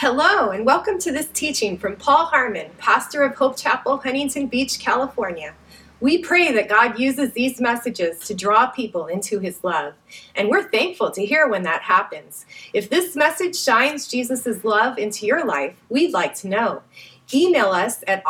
Hello, and welcome to this teaching from Paul Harmon, pastor of Hope Chapel, Huntington Beach, California. We pray that God uses these messages to draw people into his love, and we're thankful to hear when that happens. If this message shines Jesus' love into your life, we'd like to know. Email us at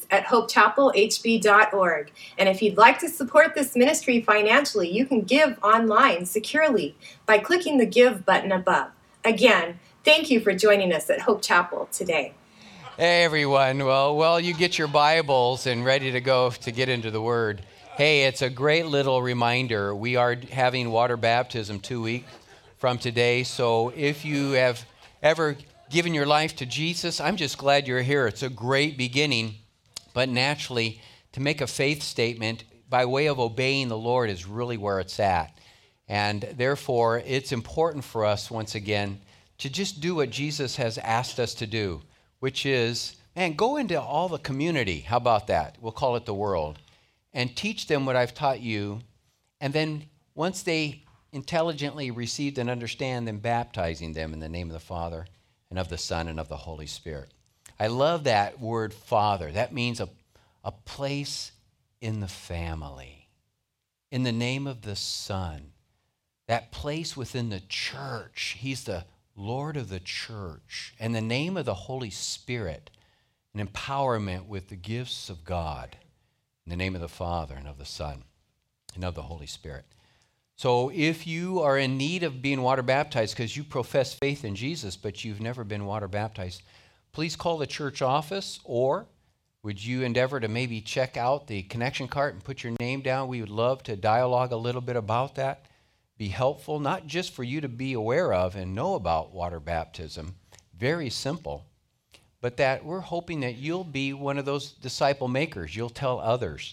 office@hopechapelhb.org. And if you'd like to support this ministry financially, you can give online securely by clicking the Give button above. Again, thank you for joining us at Hope Chapel today. Hey everyone, well, you get your Bibles and ready to go to get into the Word. Hey, it's a great little reminder. We are having water baptism 2 weeks from today, so if you have ever given your life to Jesus, I'm just glad you're here. It's a great beginning, but naturally, to make a faith statement by way of obeying the Lord is really where it's at. And therefore, it's important for us, once again, to just do what Jesus has asked us to do, which is, go into all the community. How about that? We'll call it the world. And teach them what I've taught you. And then once they intelligently received and understand, then baptizing them in the name of the Father and of the Son and of the Holy Spirit. I love that word Father. That means a place in the family. In the name of the Son. That place within the church. He's the Lord of the church, and the name of the Holy Spirit, an empowerment with the gifts of God, in the name of the Father and of the Son and of the Holy Spirit. So if you are in need of being water baptized because you profess faith in Jesus, but you've never been water baptized, please call the church office, or would you endeavor to maybe check out the connection card and put your name down? We would love to dialogue a little bit about that. Be helpful, not just for you to be aware of and know about water baptism, very simple, but that we're hoping that you'll be one of those disciple makers. You'll tell others.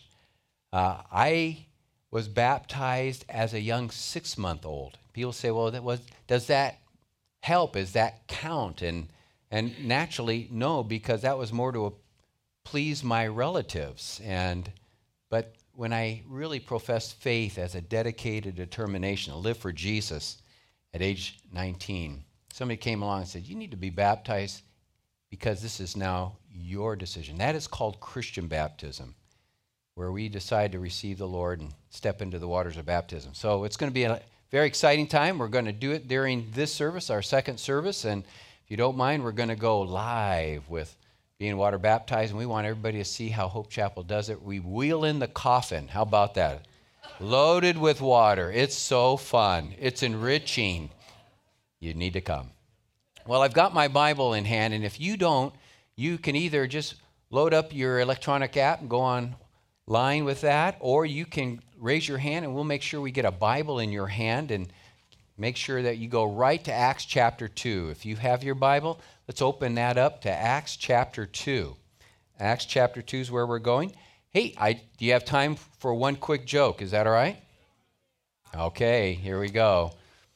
I was baptized as a young 6-month-old. People say, well, does that help? Does that count? And naturally, no, because that was more to please my relatives. But when I really professed faith as a dedicated determination to live for Jesus at age 19, somebody came along and said, you need to be baptized because this is now your decision. That is called Christian baptism, where we decide to receive the Lord and step into the waters of baptism. So it's going to be a very exciting time. We're going to do it during this service, our second service, and if you don't mind, we're going to go live with being water baptized, and we want everybody to see how Hope Chapel does it. We wheel in the coffin. How about that? Loaded with water. It's so fun. It's enriching. You need to come. Well, I've got my Bible in hand, and if you don't, you can either just load up your electronic app and go online with that, or you can raise your hand, and we'll make sure we get a Bible in your hand and make sure that you go right to Acts chapter 2. If you have your Bible, let's open that up to Acts chapter 2. Acts chapter 2 is where we're going. Hey, do you have time for one quick joke? Is that all right? Okay, here we go.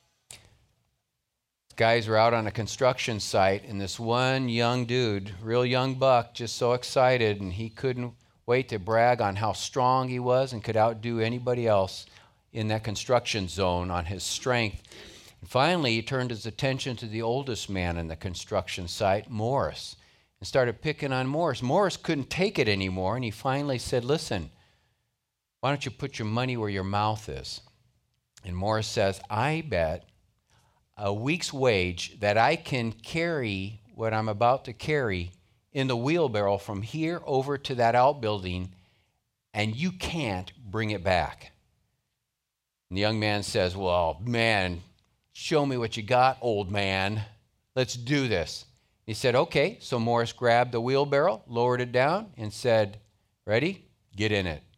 Guys were out on a construction site, and this one young dude, real young buck, just so excited, and he couldn't wait to brag on how strong he was and could outdo anybody else in that construction zone on his strength. And finally, he turned his attention to the oldest man in the construction site, Morris, and started picking on Morris. Morris couldn't take it anymore, and he finally said, listen, why don't you put your money where your mouth is? And Morris says, I bet a week's wage that I can carry what I'm about to carry in the wheelbarrow from here over to that outbuilding, and you can't bring it back. And the young man says, well, man, show me what you got, old man. Let's do this. He said, okay. So Morris grabbed the wheelbarrow, lowered it down, and said, ready? Get in it.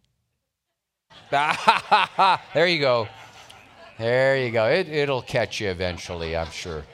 There you go. There you go. It'll catch you eventually, I'm sure.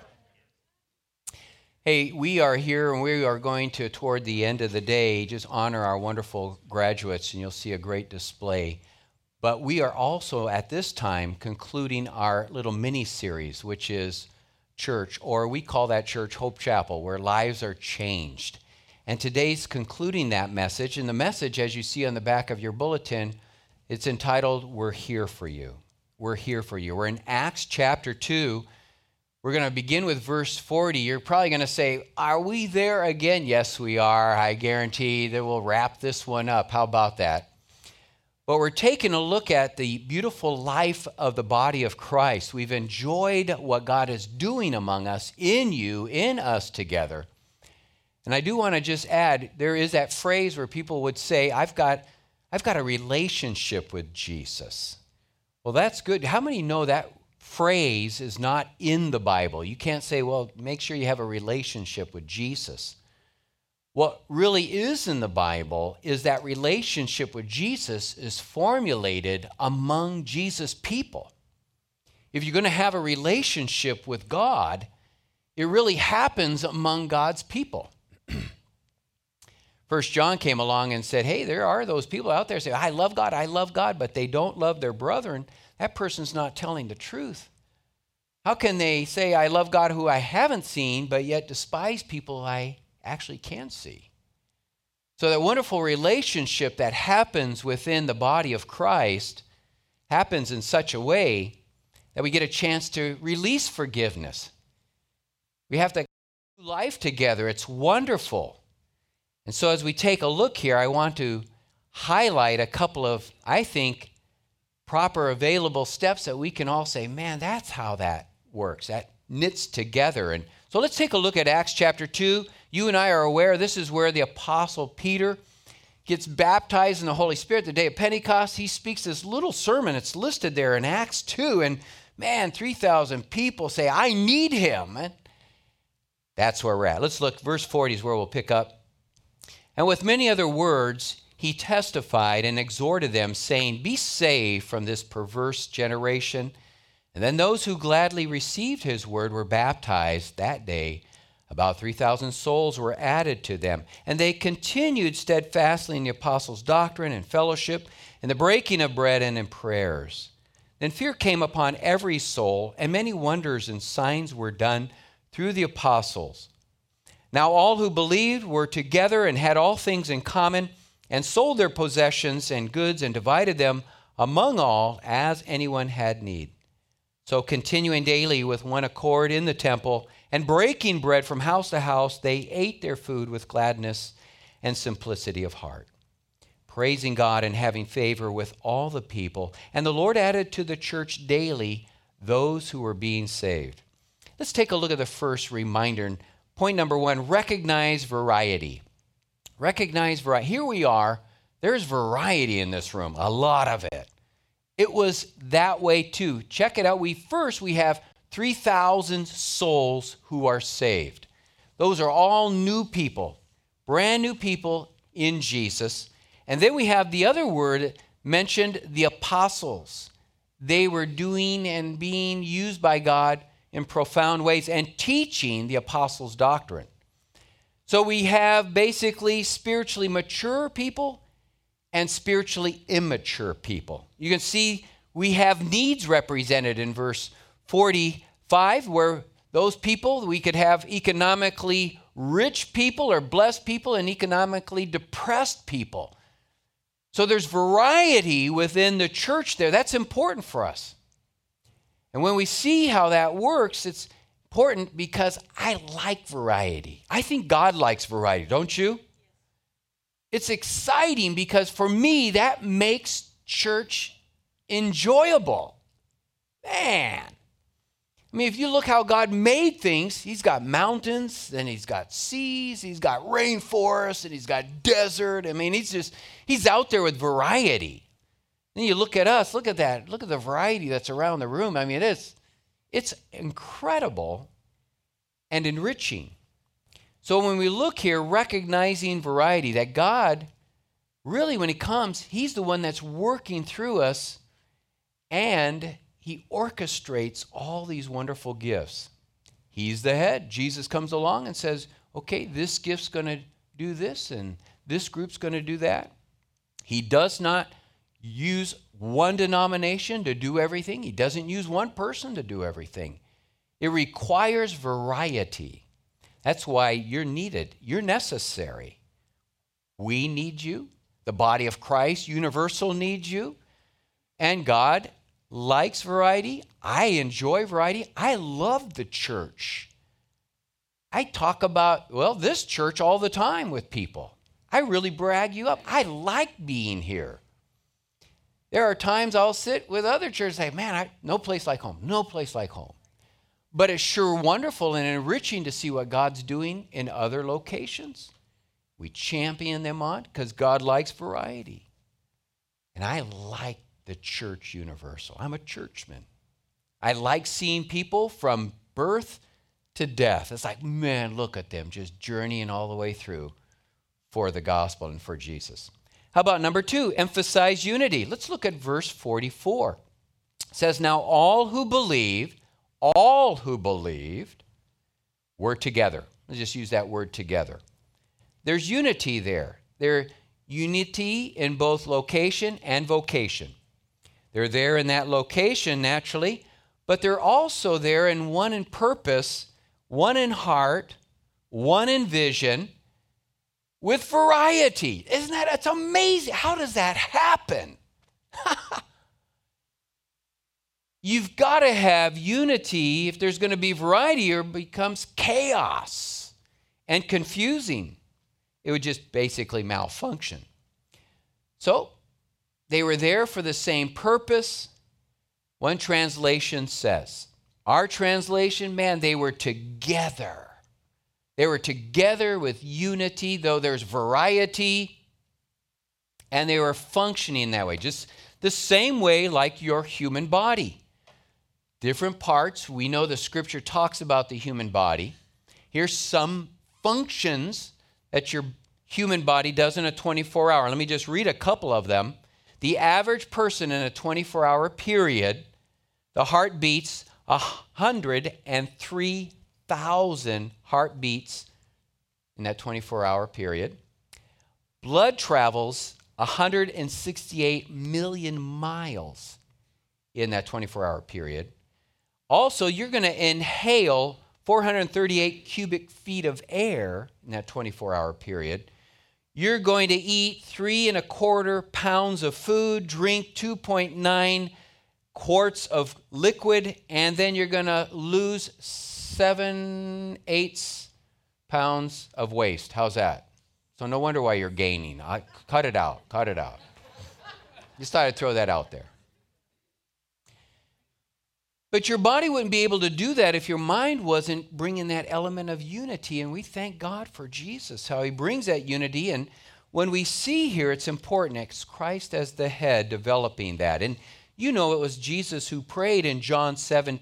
Hey, we are here, and we are going to, toward the end of the day, just honor our wonderful graduates, and you'll see a great display. But we are also, at this time, concluding our little mini-series, which is church, or we call that church Hope Chapel, where lives are changed. And today's concluding that message, and the message, as you see on the back of your bulletin, it's entitled, We're Here for You. We're here for you. We're in Acts chapter 2, We're going to begin with verse 40. You're probably going to say, are we there again? Yes, we are. I guarantee that we'll wrap this one up. How about that? But we're taking a look at the beautiful life of the body of Christ. We've enjoyed what God is doing among us, in you, in us together. And I do want to just add, there is that phrase where people would say, I've got a relationship with Jesus. Well, that's good. How many know that phrase is not in the Bible? You can't say, well, make sure you have a relationship with Jesus. What really is in the Bible is that relationship with Jesus is formulated among Jesus' people. If you're going to have a relationship with God, it really happens among God's people. First John came along and said, hey, there are those people out there who say, I love God, but they don't love their brethren. That person's not telling the truth. How can they say, I love God who I haven't seen, but yet despise people I actually can see? So that wonderful relationship that happens within the body of Christ happens in such a way that we get a chance to release forgiveness. We have to do life together. It's wonderful. And so as we take a look here, I want to highlight a couple of, I think, proper available steps that we can all say, man, that's how that works. That knits together. And so let's take a look at Acts chapter 2. You and I are aware this is where the Apostle Peter gets baptized in the Holy Spirit the day of Pentecost. He speaks this little sermon. It's listed there in Acts 2. And man, 3,000 people say, I need him. And that's where we're at. Let's look. Verse 40 is where we'll pick up. And with many other words, he testified and exhorted them, saying, be saved from this perverse generation. And then those who gladly received his word were baptized that day. About 3,000 souls were added to them. And they continued steadfastly in the apostles' doctrine and fellowship, in the breaking of bread and in prayers. Then fear came upon every soul, and many wonders and signs were done through the apostles. Now all who believed were together and had all things in common, and sold their possessions and goods and divided them among all as anyone had need. So continuing daily with one accord in the temple and breaking bread from house to house, they ate their food with gladness and simplicity of heart, praising God and having favor with all the people. And the Lord added to the church daily those who were being saved. Let's take a look at the first reminder. Point number 1, recognize variety. Recognize variety. Here we are. There's variety in this room, a lot of it. It was that way too. Check it out. We have 3,000 souls who are saved. Those are all new people, brand new people in Jesus. And then we have the other word mentioned, the apostles. They were doing and being used by God in profound ways and teaching the apostles' doctrine. So we have basically spiritually mature people and spiritually immature people. You can see we have needs represented in verse 45, where those people, we could have economically rich people or blessed people and economically depressed people. So there's variety within the church there. That's important for us. And when we see how that works, it's important because I like variety. I think God likes variety, don't you? It's exciting because for me, that makes church enjoyable. Man. I mean, if you look how God made things, he's got mountains, then he's got seas, he's got rainforests, and he's got desert. I mean, he's out there with variety. Then you look at us, look at that. Look at the variety that's around the room. I mean, it's incredible and enriching. So when we look here, recognizing variety, that God, really when he comes, he's the one that's working through us, and he orchestrates all these wonderful gifts. He's the head. Jesus comes along and says, okay, this gift's going to do this, and this group's going to do that. He does not use one denomination to do everything. He doesn't use one person to do everything. It requires variety. That's why you're needed. You're necessary. We need you. The body of Christ, universal, needs you. And God likes variety. I enjoy variety. I love the church. I talk about, this church all the time with people. I really brag you up. I like being here. There are times I'll sit with other churches and say, man, no place like home, no place like home. But it's sure wonderful and enriching to see what God's doing in other locations. We champion them on because God likes variety. And I like the church universal. I'm a churchman. I like seeing people from birth to death. It's like, man, look at them just journeying all the way through for the gospel and for Jesus. How about number 2, emphasize unity? Let's look at verse 44. It says, now all who believed were together. Let's just use that word together. There's unity there. There's unity in both location and vocation. They're there in that location naturally, but they're also there in one in purpose, one in heart, one in vision, with variety. Isn't that, it's amazing. How does that happen? You've got to have unity if there's going to be variety, or it becomes chaos and confusing. It would just basically malfunction. So they were there for the same purpose. One translation says, our translation, man, they were together. They were together with unity, though there's variety, and they were functioning that way, just the same way like your human body. Different parts. We know the scripture talks about the human body. Here's some functions that your human body does in a 24-hour. Let me just read a couple of them. The average person in a 24-hour period, the heart beats 103,000 heartbeats in that 24-hour period. Blood travels 168 million miles in that 24-hour period. Also, you're going to inhale 438 cubic feet of air in that 24-hour period. You're going to eat 3.25 pounds of food, drink 2.9 quarts of liquid, and then you're going to lose 7/8 pounds of waste. How's that? So no wonder why you're gaining. Cut it out. Just thought I'd throw that out there. But your body wouldn't be able to do that if your mind wasn't bringing that element of unity. And we thank God for Jesus, how he brings that unity. And when we see here, it's important. It's Christ as the head developing that. And you know it was Jesus who prayed in John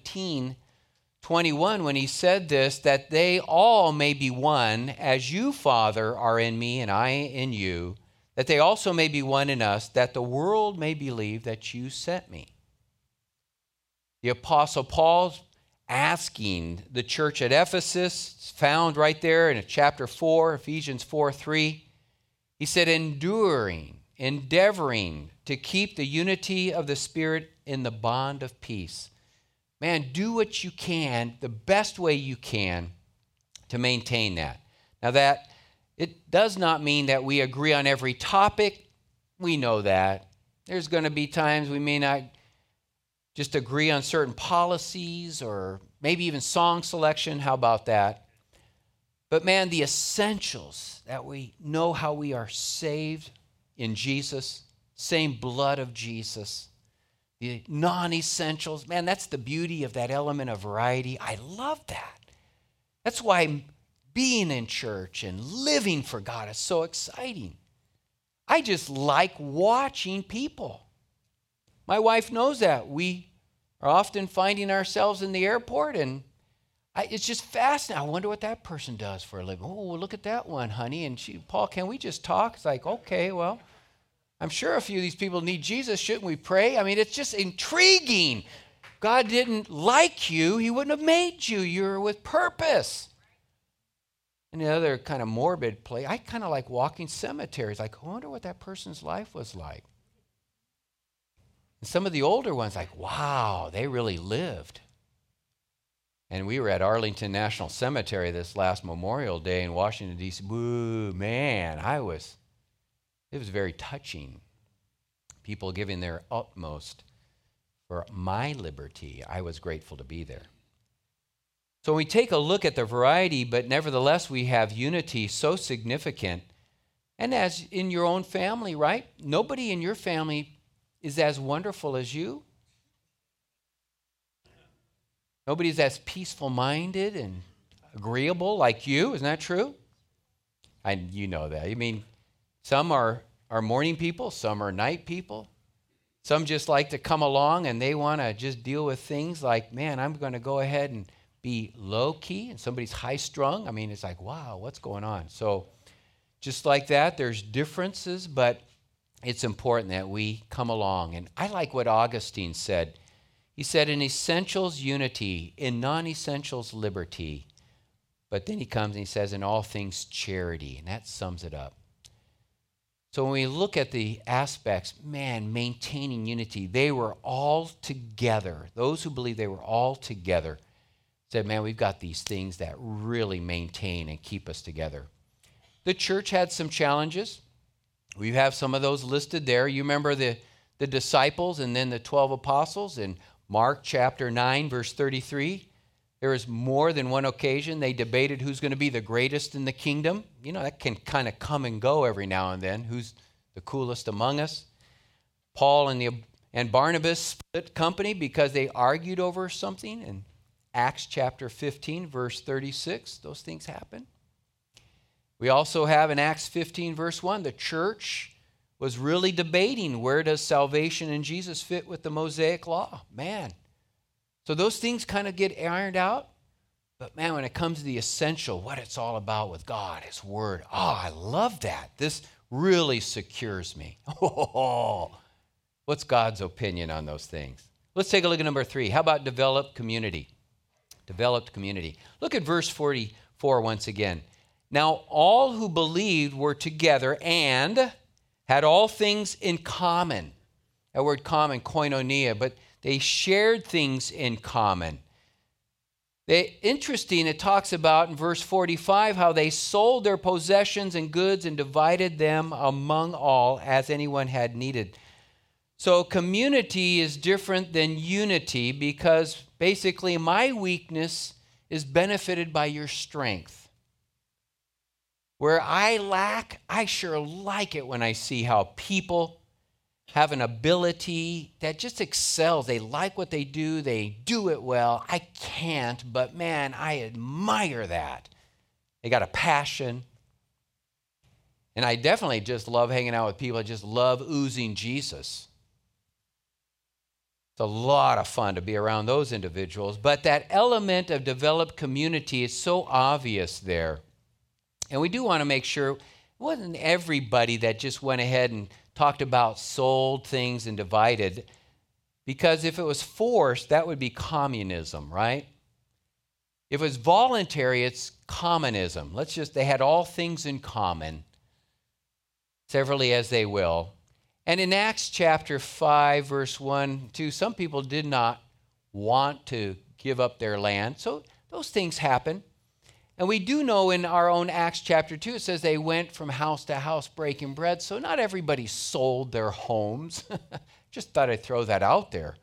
17:21 when he said this, that they all may be one, as you, Father, are in me and I in you, that they also may be one in us, that the world may believe that you sent me. The Apostle Paul's asking the church at Ephesus, it's found right there in chapter 4, Ephesians 4:3. He said, enduring, endeavoring to keep the unity of the Spirit in the bond of peace. Man, do what you can, the best way you can, to maintain that. Now that, it does not mean that we agree on every topic. We know that. There's going to be times we may not just agree on certain policies or maybe even song selection. How about that? But man, the essentials, that we know how we are saved in Jesus, same blood of Jesus. The non-essentials, man, that's the beauty of that element of variety. I love that. That's why being in church and living for God is so exciting. I just like watching people. My wife knows that. We are often finding ourselves in the airport, and it's just fascinating. I wonder what that person does for a living. Oh, look at that one, honey. And Paul, can we just talk? It's like, okay, well, I'm sure a few of these people need Jesus. Shouldn't we pray? I mean, it's just intriguing. God didn't like you. He wouldn't have made you. You're with purpose. And the other kind of morbid play, I kind of like walking cemeteries. Like, I wonder what that person's life was like. And some of the older ones, like, wow, they really lived. And we were at Arlington National Cemetery this last Memorial Day in Washington, D.C. Woo, man, it was very touching. People giving their utmost for my liberty. I was grateful to be there. So we take a look at the variety, but nevertheless we have unity so significant. And as in your own family, right? Nobody in your family is as wonderful as you. Nobody's as peaceful-minded and agreeable like you. Isn't that true? You know that. I mean, some are morning people, some are night people. Some just like to come along and they want to just deal with things like, man, I'm going to go ahead and be low-key, and somebody's high-strung. I mean, it's like, wow, what's going on? So just like that, there's differences, but it's important that we come along. And I like what Augustine said. He said, in essentials, unity. In non-essentials, liberty. But then he comes and he says, in all things, charity. And that sums it up. So when we look at the aspects, man, maintaining unity, they were all together. Those who believe they were all together said, man, we've got these things that really maintain and keep us together. The church had some challenges. We have some of those listed there. You remember the disciples and then the 12 apostles in Mark chapter 9, verse 33. There was more than one occasion they debated who's going to be the greatest in the kingdom. You know, that can kind of come and go every now and then. Who's the coolest among us? Paul and Barnabas split company because they argued over something. In Acts chapter 15, verse 36, those things happen. We also have in Acts 15, verse 1, the church was really debating where does salvation in Jesus fit with the Mosaic law. Man. So those things kind of get ironed out. But man, when it comes to the essential, what it's all about with God, His Word, I love that. This really secures me. What's God's opinion on those things? Let's take a look at number 3. How about developed community? Developed community. Look at verse 44 once again. Now all who believed were together and had all things in common. That word common, koinonia, but they shared things in common. Interesting, it talks about in verse 45 how they sold their possessions and goods and divided them among all as anyone had needed. So community is different than unity because basically my weakness is benefited by your strength. Where I lack, I sure like it when I see how people have an ability that just excels. They like what they do it well. I can't, but man, I admire that. They got a passion. And I definitely just love hanging out with people that just love oozing Jesus. It's a lot of fun to be around those individuals, but that element of developed community is so obvious there. And we do want to make sure it wasn't everybody that just went ahead and talked about sold things and divided, because if it was forced, that would be communism, right? If it was voluntary, it's commonism. They had all things in common, severally as they will. And in Acts chapter 5, verse 1, 2, some people did not want to give up their land. So those things happen. And we do know in our own Acts chapter 2, it says they went from house to house breaking bread. So not everybody sold their homes. Just thought I'd throw that out there.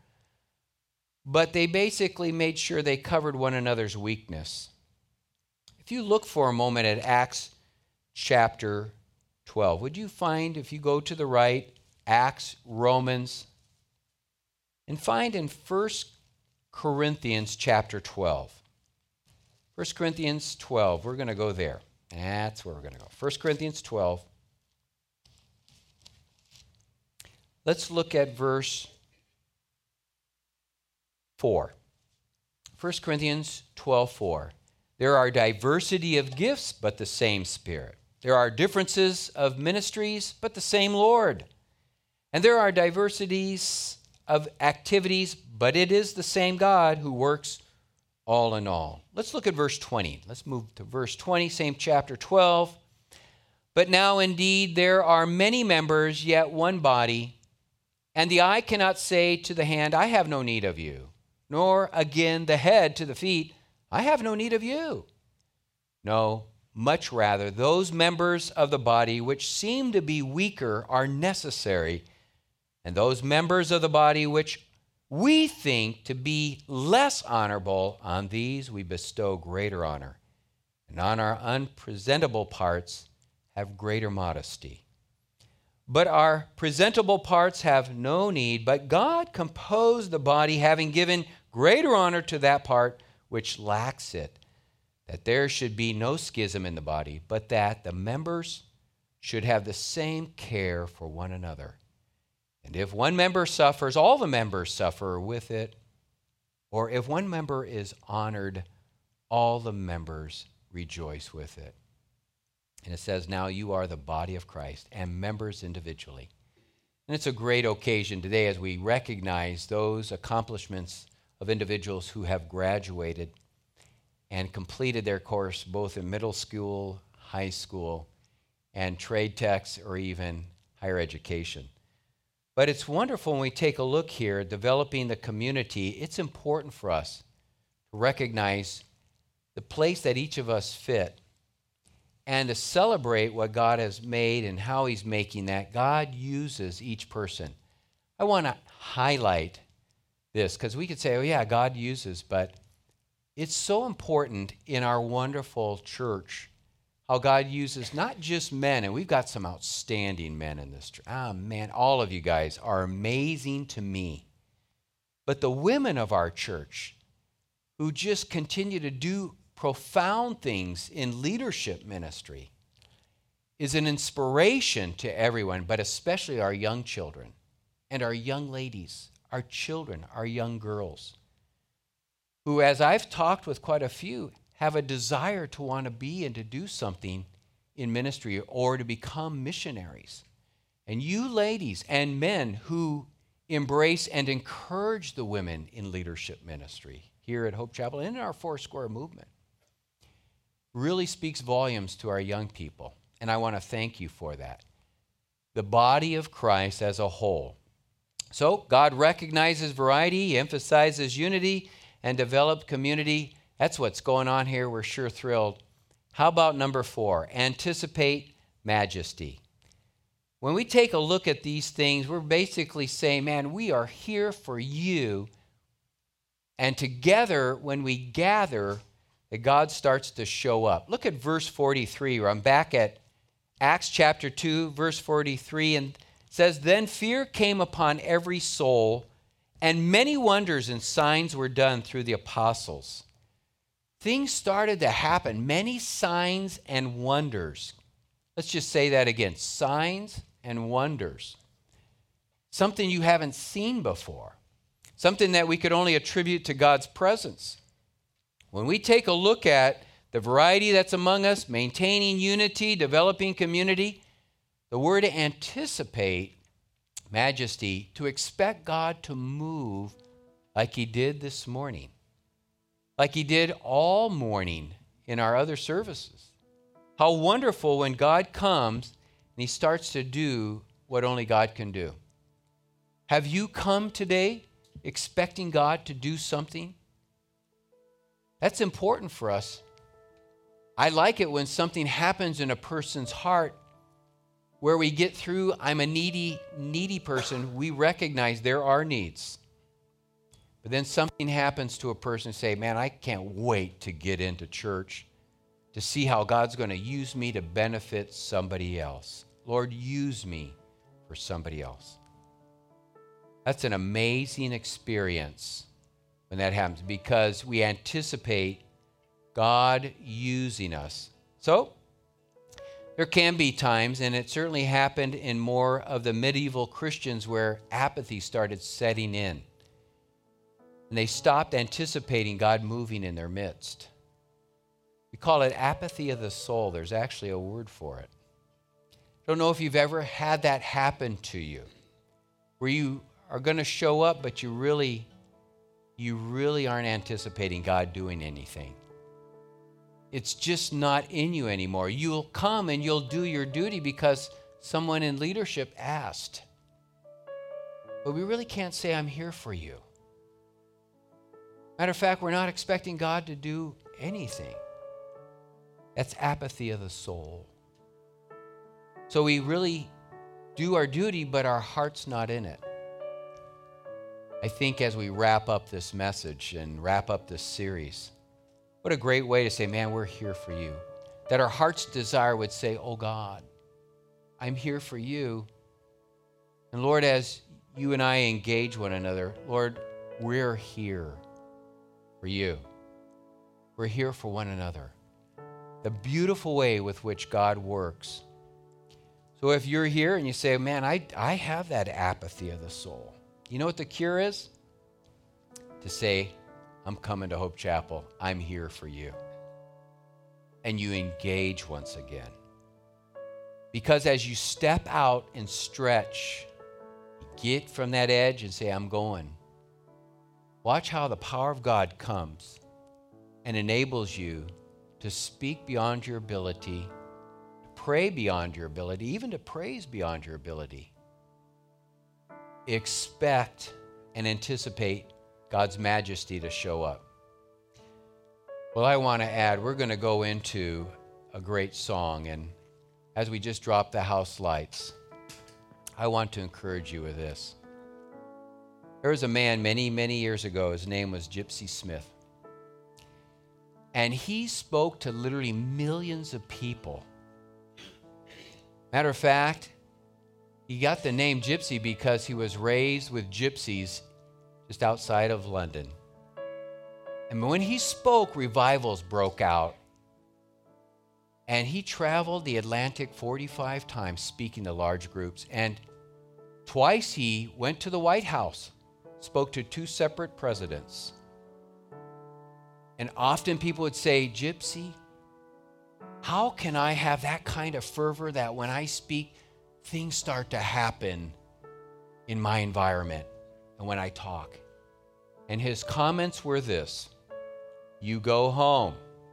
But they basically made sure they covered one another's weakness. If you look for a moment at Acts chapter 12, would you find, if you go to the right, Acts, Romans, and find in 1 Corinthians chapter 12. 1 Corinthians 12, we're going to go there. That's where we're going to go. 1 Corinthians 12. Let's look at verse 4. 1 Corinthians 12:4. There are diversity of gifts, but the same Spirit. There are differences of ministries, but the same Lord. And there are diversities of activities, but it is the same God who works all in all. Let's look at verse 20. Let's move to verse 20, same chapter 12. But now indeed there are many members, yet one body, and the eye cannot say to the hand, I have no need of you, nor again the head to the feet, I have no need of you. No, much rather, those members of the body which seem to be weaker are necessary, and those members of the body which we think to be less honorable, on these we bestow greater honor, and on our unpresentable parts have greater modesty. But our presentable parts have no need, but God composed the body, having given greater honor to that part which lacks it, that there should be no schism in the body, but that the members should have the same care for one another. And if one member suffers, all the members suffer with it. Or if one member is honored, all the members rejoice with it. And it says, now you are the body of Christ and members individually. And it's a great occasion today as we recognize those accomplishments of individuals who have graduated and completed their course both in middle school, high school, and trade techs, or even higher education. But it's wonderful when we take a look here, developing the community. It's important for us to recognize the place that each of us fit and to celebrate what God has made and how he's making that. God uses each person. I want to highlight this because we could say, oh yeah, God uses, but it's so important in our wonderful church how God uses not just men, and we've got some outstanding men in this church. Man, all of you guys are amazing to me. But the women of our church who just continue to do profound things in leadership ministry is an inspiration to everyone, but especially our young children and our young ladies, our children, our young girls, who, as I've talked with quite a few, have a desire to want to be and to do something in ministry or to become missionaries. And you ladies and men who embrace and encourage the women in leadership ministry here at Hope Chapel and in our Foursquare movement really speaks volumes to our young people. And I want to thank you for that. The body of Christ as a whole. So God recognizes variety, he emphasizes unity, and developed community. That's what's going on here. We're sure thrilled. How about number 4? Anticipate majesty. When we take a look at these things, we're basically saying, man, we are here for you. And together, when we gather, that God starts to show up. Look at verse 43, where I'm back at Acts chapter 2, verse 43, and it says, then fear came upon every soul, and many wonders and signs were done through the apostles. Things started to happen, many signs and wonders. Let's just say that again, signs and wonders. Something you haven't seen before, something that we could only attribute to God's presence. When we take a look at the variety that's among us, maintaining unity, developing community, the word anticipate majesty, to expect God to move like he did this morning, like he did all morning in our other services. How wonderful when God comes and he starts to do what only God can do. Have you come today expecting God to do something? That's important for us. I like it when something happens in a person's heart where we get through, I'm a needy person, we recognize there are needs. But then something happens to a person, say, man, I can't wait to get into church to see how God's going to use me to benefit somebody else. Lord, use me for somebody else. That's an amazing experience when that happens because we anticipate God using us. So, there can be times, and it certainly happened in more of the medieval Christians where apathy started setting in. And they stopped anticipating God moving in their midst. We call it apathy of the soul. There's actually a word for it. I don't know if you've ever had that happen to you, where you are going to show up, but you really aren't anticipating God doing anything. It's just not in you anymore. You'll come and you'll do your duty because someone in leadership asked. But we really can't say, I'm here for you. Matter of fact, we're not expecting God to do anything. That's apathy of the soul. So we really do our duty, but our heart's not in it. I think as we wrap up this message and wrap up this series, what a great way to say, man, we're here for you. That our heart's desire would say, oh God, I'm here for you. And Lord, as you and I engage one another, Lord, we're here for you. We're here for one another. The beautiful way with which God works. So if you're here and you say, man, I have that apathy of the soul. You know what the cure is? To say, I'm coming to Hope Chapel. I'm here for you. And you engage once again. Because as you step out and stretch, get from that edge and say, I'm going. Watch how the power of God comes and enables you to speak beyond your ability, to pray beyond your ability, even to praise beyond your ability. Expect and anticipate God's majesty to show up. Well, I want to add, we're going to go into a great song, and as we just drop the house lights, I want to encourage you with this. There was a man many, many years ago. His name was Gypsy Smith. And he spoke to literally millions of people. Matter of fact, he got the name Gypsy because he was raised with gypsies just outside of London. And when he spoke, revivals broke out. And he traveled the Atlantic 45 times speaking to large groups. And twice he went to the White House, spoke to 2 separate presidents. And often people would say, Gypsy, how can I have that kind of fervor that when I speak, things start to happen in my environment and when I talk? And his comments were this: you go home,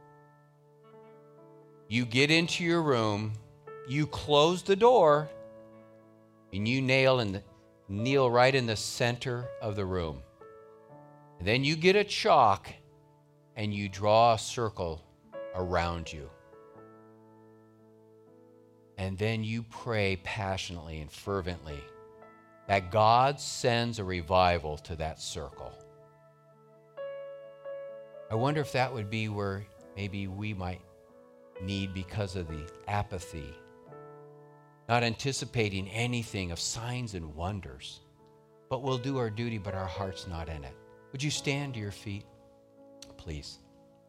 you get into your room, you close the door, and you kneel right in the center of the room. And then you get a chalk and you draw a circle around you. And then you pray passionately and fervently that God sends a revival to that circle. I wonder if that would be where maybe we might need because of the apathy, not anticipating anything of signs and wonders, but we'll do our duty, but our heart's not in it. Would you stand to your feet, please?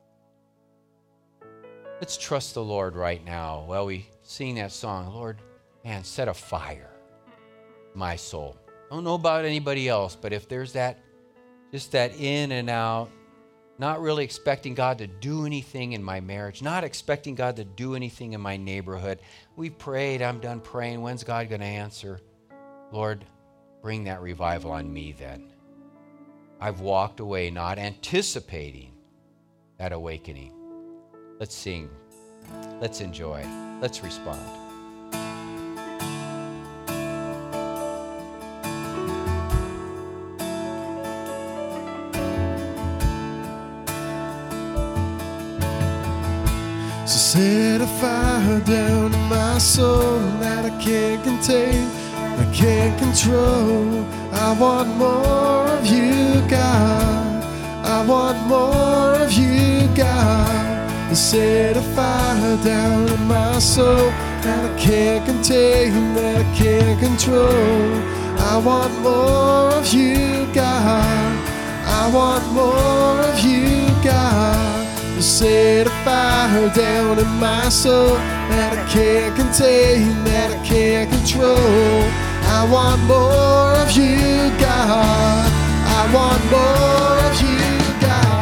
Let's trust the Lord right now while we sing that song. Lord, man, set a fire in my soul. I don't know about anybody else, but if there's that, just that in and out, not really expecting God to do anything in my marriage, not expecting God to do anything in my neighborhood. We prayed, I'm done praying. When's God going to answer? Lord, bring that revival on me then. I've walked away not anticipating that awakening. Let's sing. Let's enjoy. Let's respond. So set a fire down in my soul that I can't contain, I can't control. I want more of you, God. I want more of you, God. Set a fire down in my soul that I can't contain, that I can't control. I want more of you, God. I want more of you, God. Set a fire down in my soul that I can't contain, that I can't control. I want more of you, God. I want more of you, God.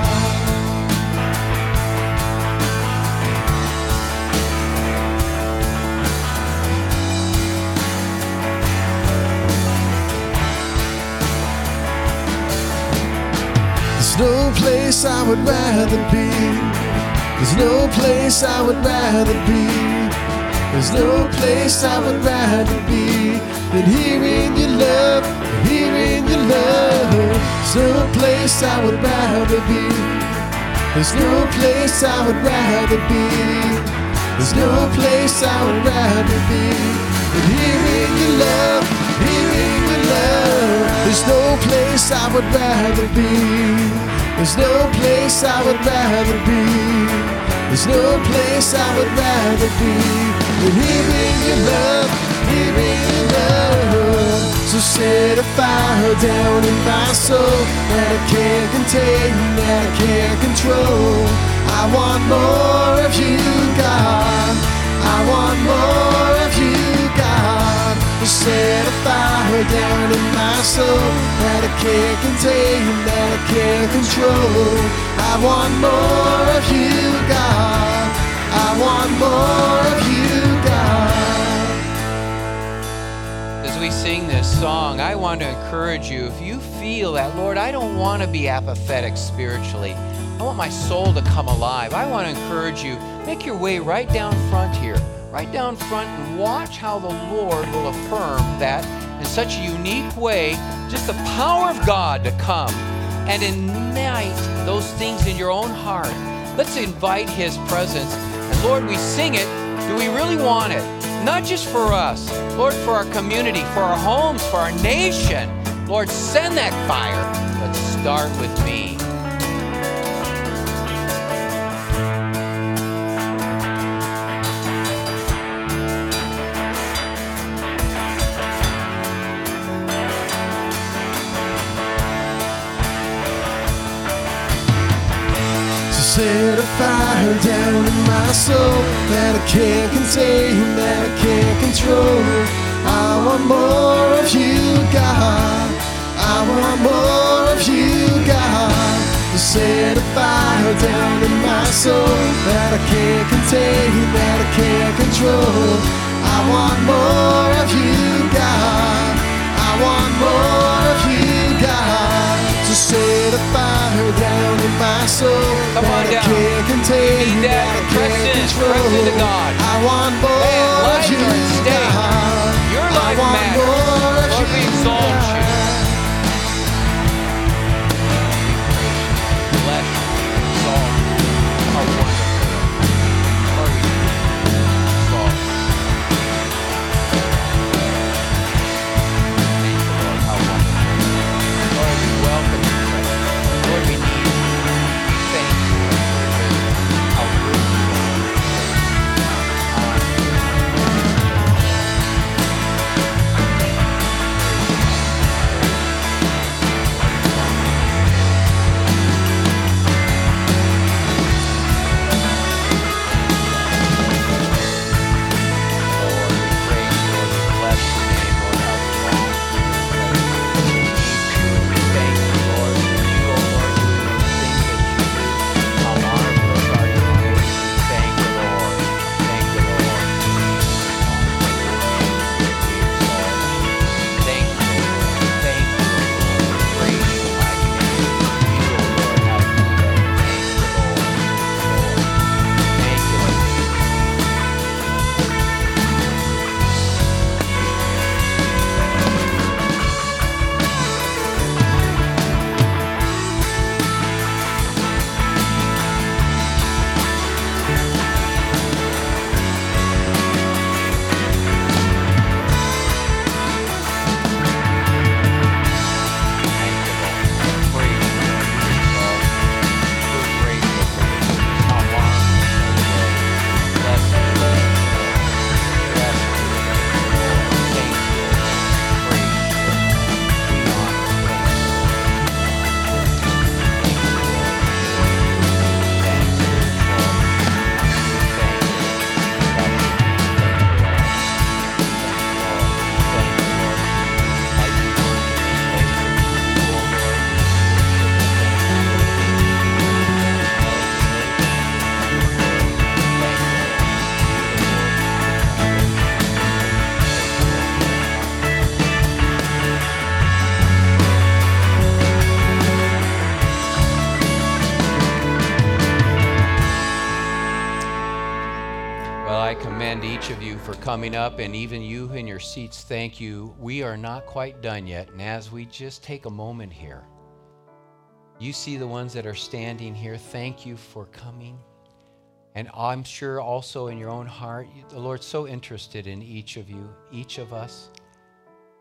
There's no place I would rather be. There's no place I would rather be. There's no place I would rather be than here in your love, here in your love. There's no place I would rather be. There's no place I would rather be. There's no place I would rather be than here in your love, here in your love. There's no place I would rather be. There's no place I would rather be. There's no place I would rather be than here in your love, here in your love. So set a fire down in my soul that I can't contain, that I can't control. I want more of you, God. I want more of you, God. Set a fire down in my soul that I can't contain, that I can't control. I want more of you, God. I want more of you, God. As we sing this song, I want to encourage you, if you feel that, Lord, I don't want to be apathetic spiritually. I want my soul to come alive. I want to encourage you, make your way right down front here. Right down front and watch how the Lord will affirm that in such a unique way, just the power of God to come and ignite those things in your own heart. Let's invite His presence. And Lord, we sing it. Do we really want it? Not just for us, Lord, for our community, for our homes, for our nation. Lord, send that fire, but start with me. Set a fire down in my soul that I can't contain, that I can't control. I want more of you, God. I want more of you, God. Set a fire down in my soul that I can't contain, that I can't control. I want more of you, God. I want more of you, God. Set a fire down in my soul Come on that down. I can't contain, Be that I that. Press can't in. control. Press into God. I want more Man, of life you, or stay. God. Your I life want matters. more of Lord, we you, exalt God. you. Bless you. Exalt you. How wonderful. Lord, we exalt you. Thank you, Lord. How wonderful. Lord, we welcome you. Lord, we need you. We thank you for how good you for coming up, and even you in your seats, thank you. We are not quite done yet, and as we just take a moment here, you see the ones that are standing here, thank you for coming. And I'm sure also in your own heart, the Lord's so interested in each of you, each of us.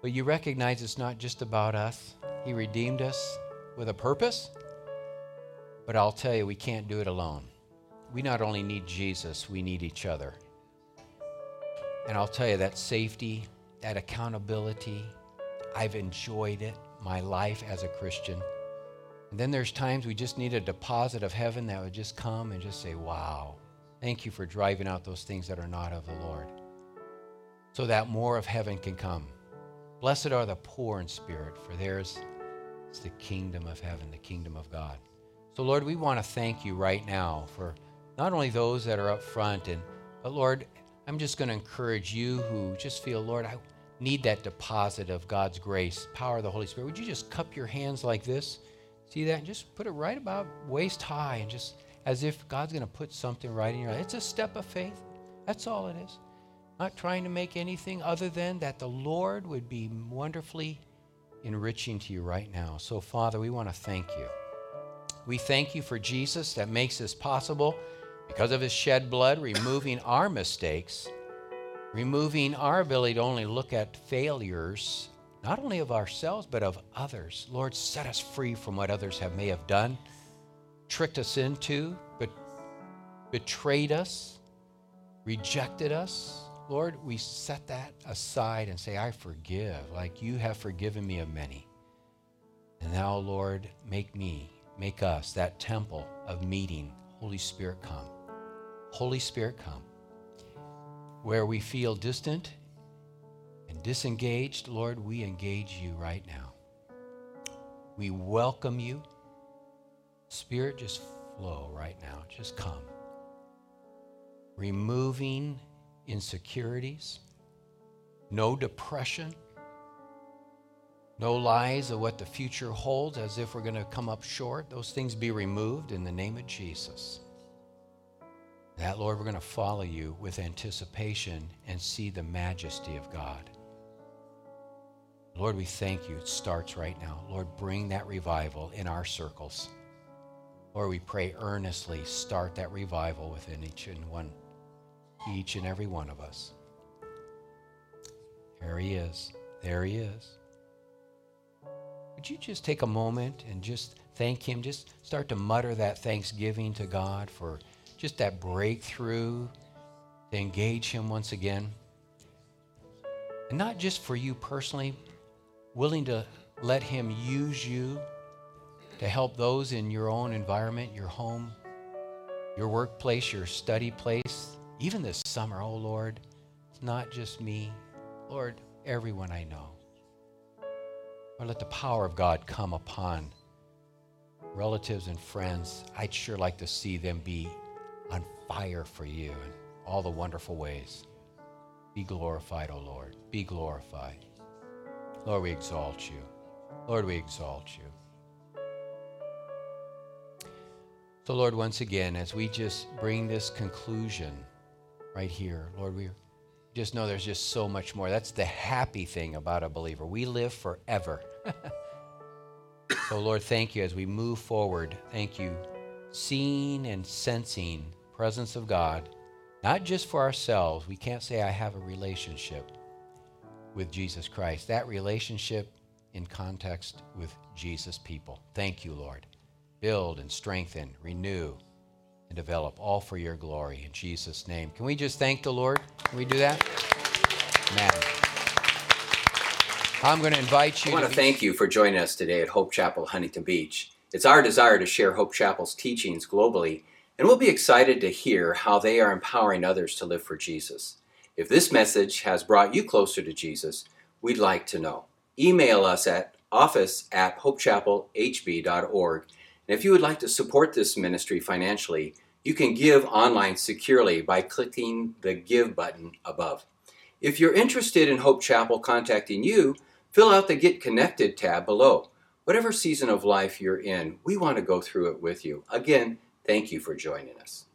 But you recognize it's not just about us. He redeemed us with a purpose. But I'll tell you, we can't do it alone. We not only need Jesus, we need each other. And I'll tell you, that safety, that accountability, I've enjoyed it, my life as a Christian. And then there's times we just need a deposit of heaven that would just come and just say, wow, thank you for driving out those things that are not of the Lord, so that more of heaven can come. Blessed are the poor in spirit, for theirs is the kingdom of heaven, the kingdom of God. So Lord, we want to thank you right now for not only those that are up front, but Lord, I'm just going to encourage you who just feel, Lord, I need that deposit of God's grace, power of the Holy Spirit. Would you just cup your hands like this? See that? And just put it right about waist high, and just as if God's going to put something right in your life. It's a step of faith. That's all it is. Not trying to make anything other than that the Lord would be wonderfully enriching to you right now. So, Father, we want to thank you. We thank you for Jesus that makes this possible because of his shed blood, removing our mistakes, removing our ability to only look at failures, not only of ourselves, but of others. Lord, set us free from what others may have done, tricked us into, but betrayed us, rejected us. Lord, we set that aside and say, I forgive, like you have forgiven me of many. And now, Lord, make us that temple of meeting. Holy Spirit, come. Holy Spirit, come. Where we feel distant and disengaged, Lord, we engage you right now. We welcome you. Spirit, just flow right now. Just come. Removing insecurities, no depression, no lies of what the future holds as if we're going to come up short. Those things be removed in the name of Jesus. That, Lord, we're going to follow you with anticipation and see the majesty of God. Lord, we thank you. It starts right now. Lord, bring that revival in our circles. Lord, we pray earnestly, start that revival within each and every one of us. There he is. There he is. Would you just take a moment and just thank him? Just start to mutter that thanksgiving to God for just that breakthrough, to engage him once again. And not just for you personally, willing to let him use you to help those in your own environment, your home, your workplace, your study place. Even this summer, oh Lord, it's not just me. Lord, everyone I know. Lord, let the power of God come upon relatives and friends. I'd sure like to see them be on fire for you in all the wonderful ways. Be glorified, oh Lord. Be glorified. Lord, we exalt you. Lord, we exalt you. So, Lord, once again, as we just bring this conclusion right here, Lord, we just know there's just so much more. That's the happy thing about a believer. We live forever. So, Lord, thank you as we move forward. Thank you, seeing and sensing presence of God, not just for ourselves. We can't say I have a relationship with Jesus Christ. That relationship in context with Jesus' people. Thank you, Lord. Build and strengthen, renew, and develop, all for your glory. In Jesus' name. Can we just thank the Lord? Can we do that? Amen. I'm going to invite you. I want to thank you for joining us today at Hope Chapel, Huntington Beach. It's our desire to share Hope Chapel's teachings globally, and we'll be excited to hear how they are empowering others to live for Jesus. If this message has brought you closer to Jesus, we'd like to know. Email us at office@hopechapelhb.org. And if you would like to support this ministry financially, you can give online securely by clicking the Give button above. If you're interested in Hope Chapel contacting you, fill out the Get Connected tab below. Whatever season of life you're in, we want to go through it with you. Again, thank you for joining us.